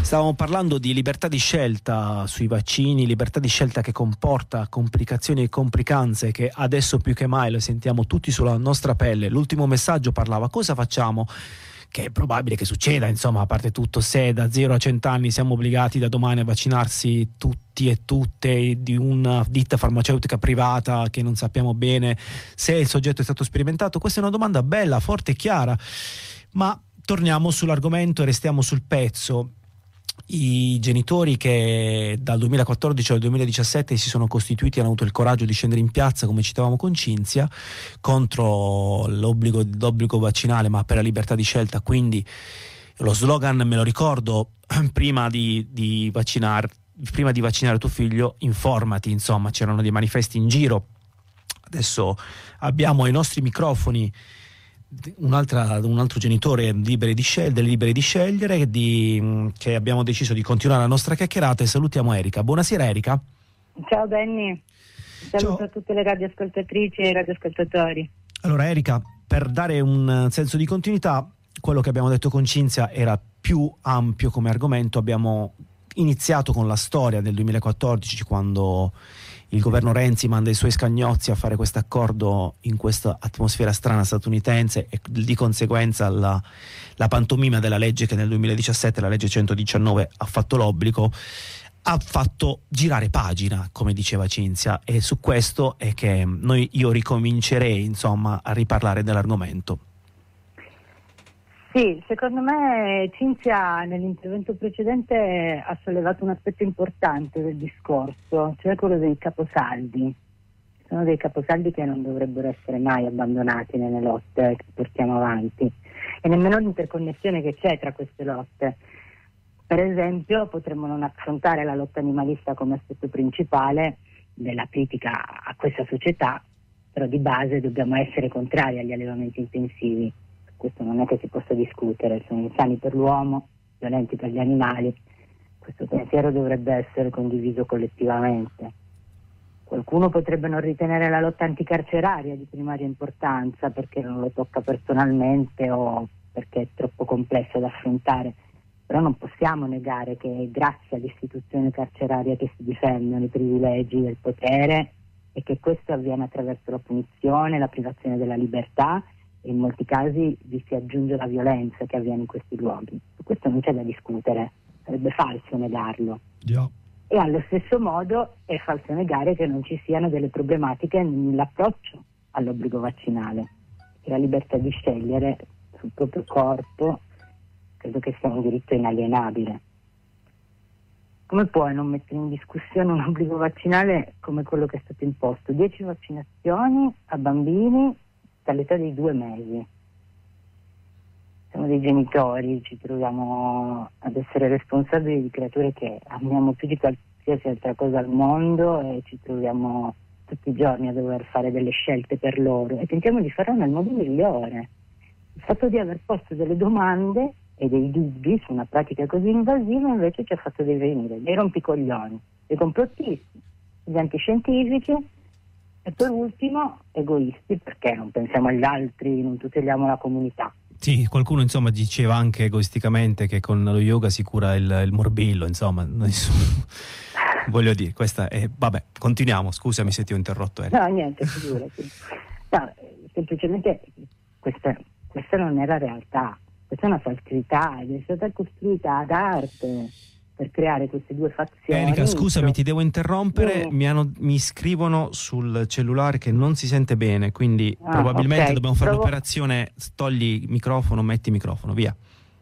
Stavamo parlando di libertà di scelta sui vaccini, libertà di scelta che comporta complicazioni e complicanze che adesso più che mai lo sentiamo tutti sulla nostra pelle. L'ultimo messaggio parlava: cosa facciamo? Che è probabile che succeda, insomma, a parte tutto, se da 0 a 100 anni siamo obbligati da domani a vaccinarsi tutti e tutte di una ditta farmaceutica privata che non sappiamo bene se il soggetto è stato sperimentato. Questa è una domanda bella, forte e chiara, ma torniamo sull'argomento e restiamo sul pezzo. I genitori che dal 2014 al 2017 si sono costituiti hanno avuto il coraggio di scendere in piazza, come citavamo con Cinzia, contro l'obbligo vaccinale ma per la libertà di scelta. Quindi lo slogan, me lo ricordo, prima di vaccinare tuo figlio, informati. Insomma, c'erano dei manifesti in giro. Adesso abbiamo ai nostri microfoni un altro genitore liberi di scegliere, che abbiamo deciso di continuare la nostra chiacchierata, e salutiamo Erika. Buonasera Erika. Ciao Benny, saluto a tutte le radioascoltatrici e i radioascoltatori. Allora Erika, per dare un senso di continuità, quello che abbiamo detto con Cinzia era più ampio come argomento. Abbiamo iniziato con la storia del 2014, quando il governo Renzi manda i suoi scagnozzi a fare questo accordo in questa atmosfera strana statunitense, e di conseguenza la pantomima della legge che nel 2017, la legge 119, ha fatto l'obbligo, ha fatto girare pagina, come diceva Cinzia, e su questo è che io ricomincerei, insomma, a riparlare dell'argomento. Sì, secondo me Cinzia nell'intervento precedente ha sollevato un aspetto importante del discorso, cioè quello dei caposaldi. Sono dei caposaldi che non dovrebbero essere mai abbandonati nelle lotte che portiamo avanti, e nemmeno l'interconnessione che c'è tra queste lotte. Per esempio, potremmo non affrontare la lotta animalista come aspetto principale della critica a questa società, però di base dobbiamo essere contrari agli allevamenti intensivi. Questo non è che si possa discutere, sono insani per l'uomo, violenti per gli animali. Questo pensiero dovrebbe essere condiviso collettivamente. Qualcuno potrebbe non ritenere la lotta anticarceraria di primaria importanza perché non lo tocca personalmente o perché è troppo complesso da affrontare, però non possiamo negare che è grazie all'istituzione carceraria che si difendono i privilegi del potere, e che questo avviene attraverso la punizione, la privazione della libertà, e in molti casi vi si aggiunge la violenza che avviene in questi luoghi. Su questo non c'è da discutere, sarebbe falso negarlo. Yeah. E allo stesso modo è falso negare che non ci siano delle problematiche nell'approccio all'obbligo vaccinale. E la libertà di scegliere sul proprio corpo credo che sia un diritto inalienabile. Come puoi non mettere in discussione un obbligo vaccinale come quello che è stato imposto? 10 vaccinazioni a bambini dall'età dei 2 mesi. Siamo dei genitori, ci troviamo ad essere responsabili di creature che amiamo più di qualsiasi altra cosa al mondo, e ci troviamo tutti i giorni a dover fare delle scelte per loro, e tentiamo di farlo nel modo migliore. Il fatto di aver posto delle domande e dei dubbi su una pratica così invasiva invece ci ha fatto divenire dei rompicoglioni, dei complottisti, degli antiscientifici, e per ultimo egoisti, perché non pensiamo agli altri, non tuteliamo la comunità. Sì, qualcuno insomma diceva anche egoisticamente che con lo yoga si cura il morbillo, insomma, voglio dire, questa è... Vabbè, continuiamo, scusami se ti ho interrotto. No, niente, figurati. No, semplicemente questa non è la realtà, questa è una falsità ed è stata costruita ad arte per creare queste due fazioni. Erika, scusami, ti devo interrompere, mi scrivono sul cellulare che non si sente bene, quindi probabilmente dobbiamo fare l'operazione togli il microfono, metti il microfono, via.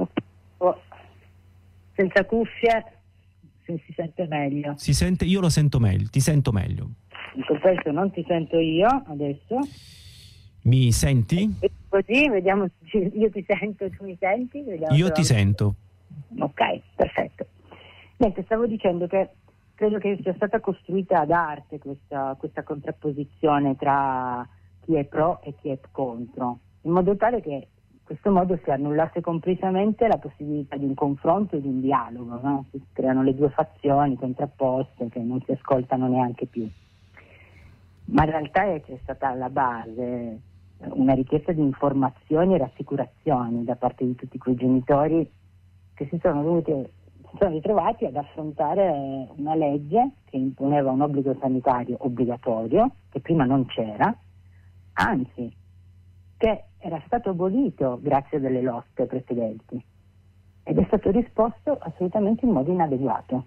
Senza cuffie si sente meglio. Si sente, io lo sento meglio, ti sento meglio. In questo non ti sento io adesso. Mi senti? Così, vediamo, io ti sento, tu mi senti? Vediamo. Io ti sento. Ok, perfetto. Niente, stavo dicendo che credo che sia stata costruita ad arte questa contrapposizione tra chi è pro e chi è contro, in modo tale che in questo modo si annullasse completamente la possibilità di un confronto e di un dialogo, no? Si creano le due fazioni contrapposte che non si ascoltano neanche più. Ma in realtà c'è stata alla base una richiesta di informazioni e rassicurazioni da parte di tutti quei genitori che si sono dovuti sono ritrovati ad affrontare una legge che imponeva un obbligo sanitario obbligatorio, che prima non c'era, anzi, che era stato abolito grazie a delle lotte precedenti, ed è stato risposto assolutamente in modo inadeguato.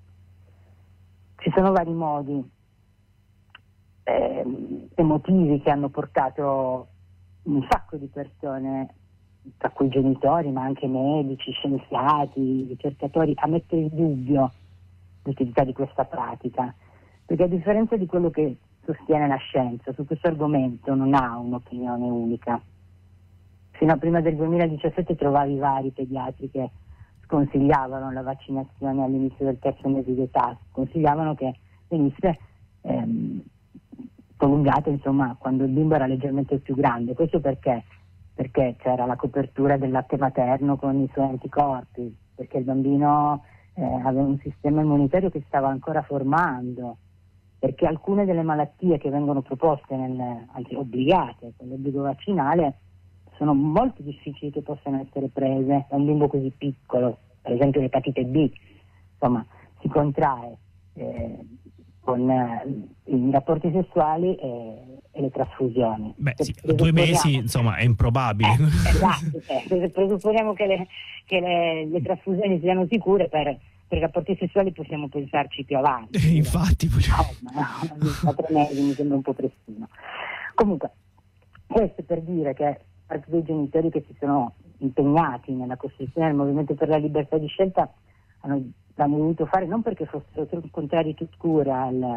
Ci sono vari modi emotivi che hanno portato un sacco di persone, tra cui genitori, ma anche medici, scienziati, ricercatori, a mettere in dubbio l'utilità di questa pratica, perché a differenza di quello che sostiene la scienza, su questo argomento non ha un'opinione unica. Fino a prima del 2017 trovavi vari pediatri che sconsigliavano la vaccinazione all'inizio del terzo mese di età, sconsigliavano che venisse prolungata, insomma, quando il bimbo era leggermente più grande. Questo perché c'era la copertura del latte materno con i suoi anticorpi, perché il bambino aveva un sistema immunitario che stava ancora formando, perché alcune delle malattie che vengono proposte, anzi obbligate con l'obbligo vaccinale, sono molto difficili che possano essere prese da un bimbo così piccolo. Per esempio l'epatite B, insomma, si contrae con i rapporti sessuali e le trasfusioni. Beh, sì, 2 mesi, insomma, è improbabile. Esatto, se presupponiamo che le trasfusioni siano sicure, per i rapporti sessuali possiamo pensarci più avanti. Infatti, a 3 mesi mi sembra un po' prestino. Comunque, questo per dire che parte dei genitori che si sono impegnati nella costruzione del movimento per la libertà di scelta l'hanno voluto fare non perché fossero contrari tout court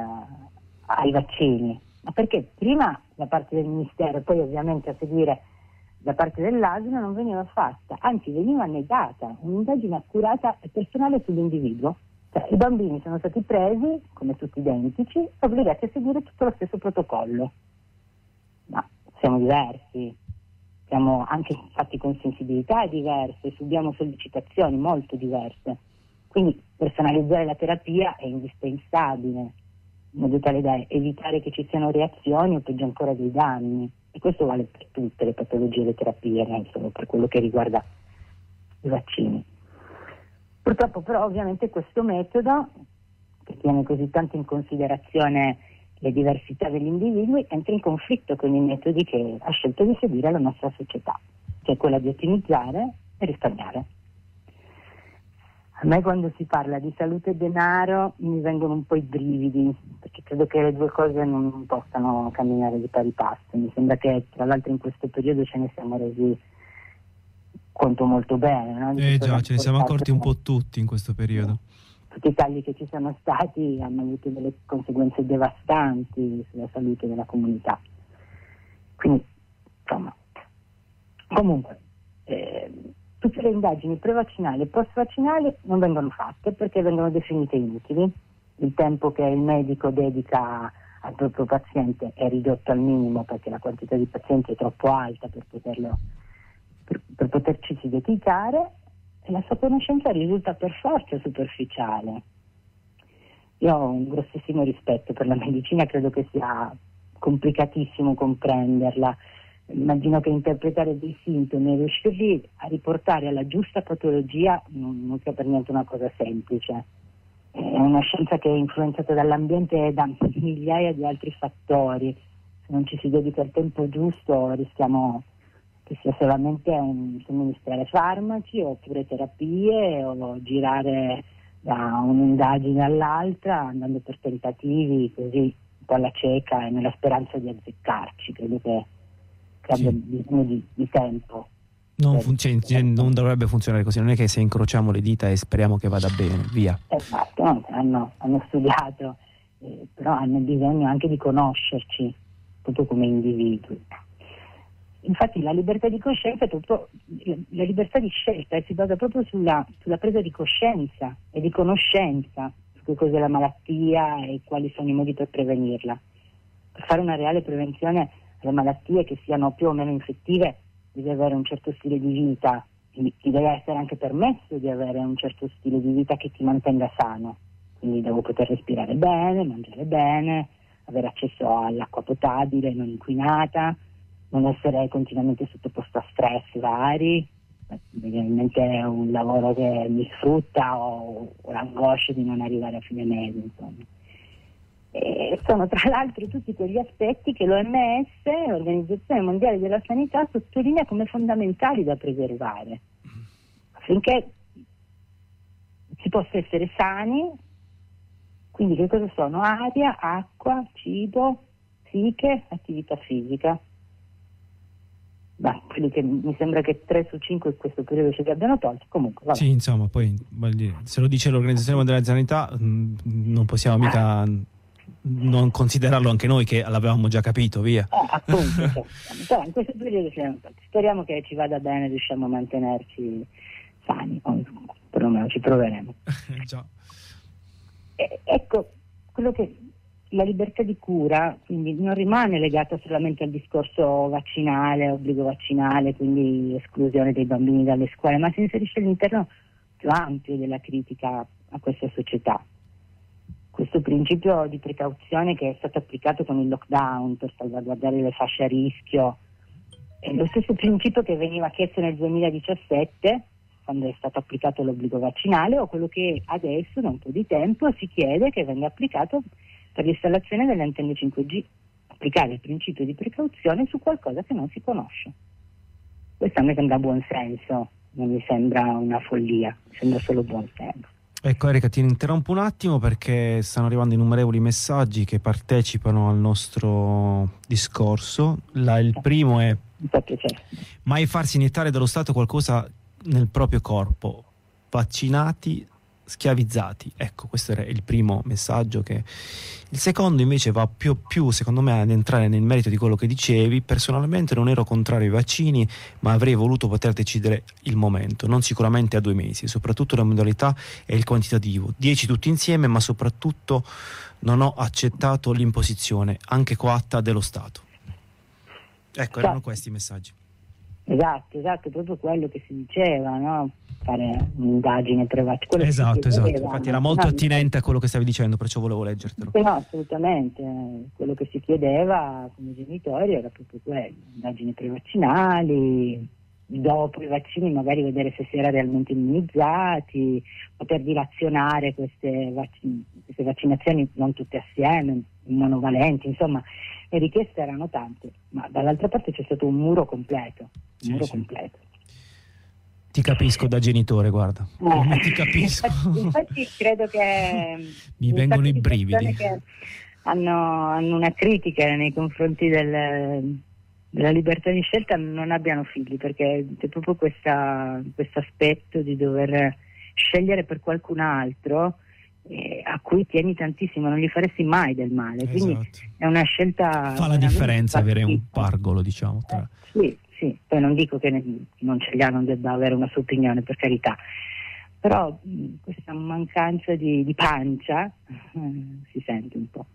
ai vaccini, ma perché prima da parte del Ministero e poi ovviamente a seguire da parte dell'ASL non veniva fatta, anzi veniva negata un'indagine accurata e personale sull'individuo. Cioè, i bambini sono stati presi, come tutti identici, obbligati a seguire tutto lo stesso protocollo. Ma siamo diversi, siamo anche fatti con sensibilità diverse, subiamo sollecitazioni molto diverse. Quindi personalizzare la terapia è indispensabile, in modo tale da evitare che ci siano reazioni o peggio ancora dei danni. E questo vale per tutte le patologie e le terapie, non solo per quello che riguarda i vaccini. Purtroppo però ovviamente questo metodo, che tiene così tanto in considerazione le diversità degli individui, entra in conflitto con i metodi che ha scelto di seguire la nostra società, che è quella di ottimizzare e risparmiare. A me quando si parla di salute e denaro mi vengono un po' i brividi, perché credo che le due cose non possano camminare di pari passo. Mi sembra che tra l'altro in questo periodo ce ne siamo resi conto molto bene. No? Già, ce ne siamo accorti un po' tutti in questo periodo. Tutti i tagli che ci sono stati hanno avuto delle conseguenze devastanti sulla salute della comunità. Quindi, insomma, comunque, tutte le indagini pre-vaccinali e post-vaccinali non vengono fatte perché vengono definite inutili. Il tempo che il medico dedica al proprio paziente è ridotto al minimo perché la quantità di pazienti è troppo alta per poterci dedicare, e la sua conoscenza risulta per forza superficiale. Io ho un grossissimo rispetto per la medicina, credo che sia complicatissimo comprenderla. Immagino che interpretare dei sintomi e riuscirli a riportare alla giusta patologia non sia per niente una cosa semplice. È una scienza che è influenzata dall'ambiente e da migliaia di altri fattori. Se non ci si dedica il tempo giusto rischiamo che sia solamente un somministrare farmaci oppure terapie o girare da un'indagine all'altra andando per tentativi così un po' alla cieca e nella speranza di azzeccarci. Credo che abbia bisogno di tempo. Non dovrebbe funzionare così, non è che se incrociamo le dita e speriamo che vada bene, via. Esatto, no, hanno studiato, però hanno bisogno anche di conoscerci proprio come individui. Infatti la libertà di coscienza è proprio la libertà di scelta, si basa proprio sulla presa di coscienza e di conoscenza su che cos'è la malattia e quali sono i modi per prevenirla. Per fare una reale prevenzione alle malattie che siano più o meno infettive deve avere un certo stile di vita, ti deve essere anche permesso di avere un certo stile di vita che ti mantenga sano, quindi devo poter respirare bene, mangiare bene, avere accesso all'acqua potabile, non inquinata, non essere continuamente sottoposto a stress vari, Probabilmente è un lavoro che mi sfrutta o l'angoscia di non arrivare a fine mese, insomma. E sono tra l'altro tutti quegli aspetti che l'OMS, l'Organizzazione Mondiale della Sanità, sottolinea come fondamentali da preservare affinché si possa essere sani. Quindi che cosa sono? Aria, acqua, cibo, psiche, attività fisica. Quelli che mi sembra che 3 su 5 in questo periodo ce li abbiano tolti, comunque vabbè. Sì, insomma, poi se lo dice l'Organizzazione Mondiale della Sanità non possiamo mica non considerarlo anche noi che l'avevamo già capito, via. Appunto, però in questo periodo ce li hanno tolti. Speriamo che ci vada bene, riusciamo a mantenerci sani, o perlomeno ci proveremo. Già. Ecco, quello che la libertà di cura quindi non rimane legata solamente al discorso vaccinale, obbligo vaccinale, quindi esclusione dei bambini dalle scuole, ma si inserisce all'interno più ampio della critica a questa società. Questo principio di precauzione che è stato applicato con il lockdown per salvaguardare le fasce a rischio è lo stesso principio che veniva chiesto nel 2017 quando è stato applicato l'obbligo vaccinale, o quello che adesso da un po' di tempo si chiede che venga applicato per l'installazione delle antenne 5G, applicare il principio di precauzione su qualcosa che non si conosce. Questo a me sembra buon senso, non mi sembra una follia, mi sembra solo buon senso. Ecco Erika, ti interrompo un attimo perché stanno arrivando innumerevoli messaggi che partecipano al nostro discorso. Il primo è: mai farsi iniettare dallo Stato qualcosa nel proprio corpo, vaccinati, schiavizzati. Ecco, questo era il primo messaggio. Il secondo invece va più secondo me ad entrare nel merito di quello che dicevi. Personalmente non ero contrario ai vaccini, ma avrei voluto poter decidere il momento, non sicuramente a 2 mesi, soprattutto la modalità e il quantitativo, 10 tutti insieme, ma soprattutto non ho accettato l'imposizione anche coatta dello Stato. Ecco, erano questi i messaggi. Esatto, proprio quello che si diceva, no? Fare un'indagine preventiva. Esatto. Infatti era molto attinente a quello che stavi dicendo, perciò volevo leggertelo. No, assolutamente. Quello che si chiedeva come genitori era proprio quello: indagini prevaccinali, dopo i vaccini magari vedere se si era realmente immunizzati, poter dilazionare queste vaccinazioni, non tutte assieme, monovalenti, insomma. Le richieste erano tante, ma dall'altra parte c'è stato un muro completo. Completo. Ti capisco da genitore, guarda. Come ti capisco. Infatti credo che mi vengono i brividi. Che hanno una critica nei confronti della libertà di scelta non abbiano figli, perché c'è proprio questo aspetto di dover scegliere per qualcun altro a cui tieni tantissimo, non gli faresti mai del male. Esatto. Quindi è una scelta. Fa la differenza avere un pargolo, diciamo. Sì, poi non dico che non ce li ha, non debba avere una sua opinione, per carità, però questa mancanza di pancia si sente un po'.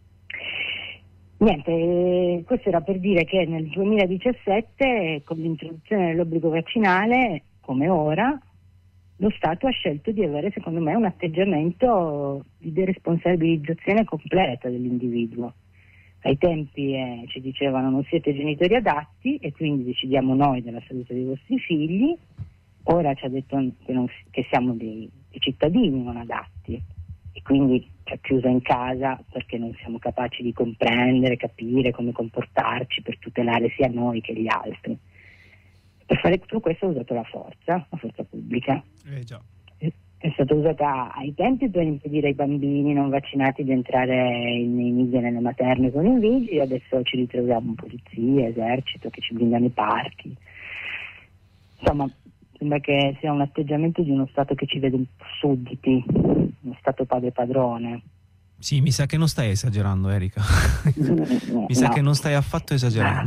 Niente, questo era per dire che nel 2017, con l'introduzione dell'obbligo vaccinale, come ora, lo Stato ha scelto di avere, secondo me, un atteggiamento di deresponsabilizzazione completa dell'individuo. Ai tempi ci dicevano: non siete genitori adatti e quindi decidiamo noi della salute dei vostri figli. Ora ci ha detto che siamo dei cittadini non adatti e quindi ci ha chiuso in casa perché non siamo capaci di comprendere, capire come comportarci per tutelare sia noi che gli altri. Per fare tutto questo ha usato la forza pubblica. Già. È stata usata ai tempi per impedire ai bambini non vaccinati di entrare nei nidi e nelle materne con i vigili. Adesso ci ritroviamo polizia, esercito che ci blindano i parchi. Insomma, sembra che sia un atteggiamento di uno Stato che ci vede un po' sudditi, uno Stato padre padrone. Sì, mi sa che non stai esagerando, Erika. Mi sa che non stai affatto esagerando.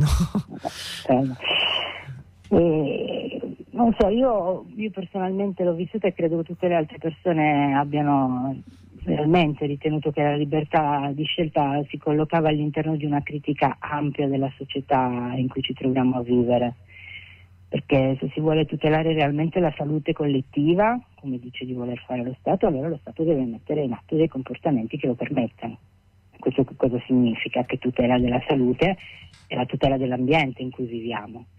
Non so, io personalmente l'ho vissuta e credo che tutte le altre persone abbiano realmente ritenuto che la libertà di scelta si collocava all'interno di una critica ampia della società in cui ci troviamo a vivere, perché se si vuole tutelare realmente la salute collettiva, come dice di voler fare lo Stato, allora lo Stato deve mettere in atto dei comportamenti che lo permettano. Questo cosa significa? Che tutela della salute e la tutela dell'ambiente in cui viviamo.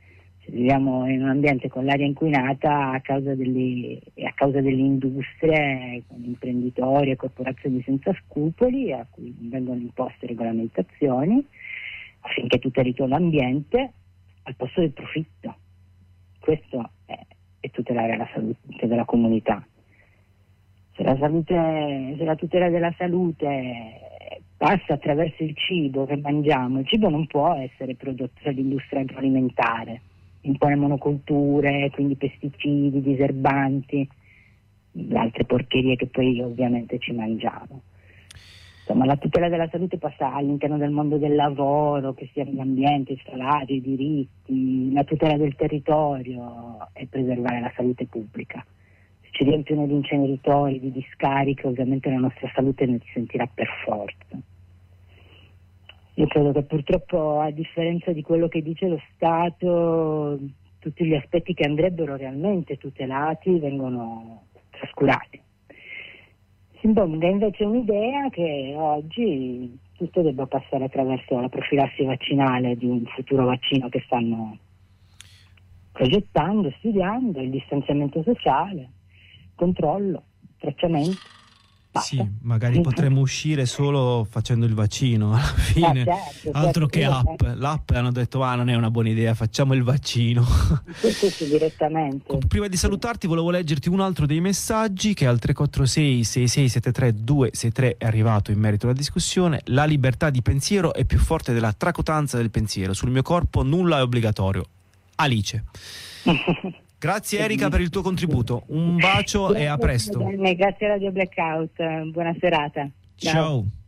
Viviamo in un ambiente con l'aria inquinata a causa delle industrie, con imprenditori e corporazioni senza scrupoli a cui vengono imposte regolamentazioni affinché tutelino l'ambiente al posto del profitto. Questo è tutelare la salute della comunità. Se la tutela della salute passa attraverso il cibo che mangiamo, il cibo non può essere prodotto dall'industria agroalimentare, impone monoculture, quindi pesticidi, diserbanti, altre porcherie che poi ovviamente ci mangiamo. Insomma, la tutela della salute passa all'interno del mondo del lavoro, che sia l'ambiente, il salario, i diritti, la tutela del territorio e preservare la salute pubblica. Se ci riempiono di inceneritori, di discariche, ovviamente la nostra salute ne risentirà per forza. Io credo che purtroppo, a differenza di quello che dice lo Stato, tutti gli aspetti che andrebbero realmente tutelati vengono trascurati. Si imponga invece un'idea che oggi tutto debba passare attraverso la profilassi vaccinale di un futuro vaccino che stanno progettando, studiando, il distanziamento sociale, controllo, tracciamento. Sì, magari potremmo uscire solo facendo il vaccino alla fine, altro che app. L'app hanno detto non è una buona idea, facciamo il vaccino. Sì, direttamente. Prima di salutarti volevo leggerti un altro dei messaggi che al 346 6673 263 è arrivato in merito alla discussione. La libertà di pensiero è più forte della tracotanza del pensiero, sul mio corpo nulla è obbligatorio. Alice. Grazie Erika per il tuo contributo, un bacio e a presto. Grazie a Radio Blackout, buona serata. Ciao.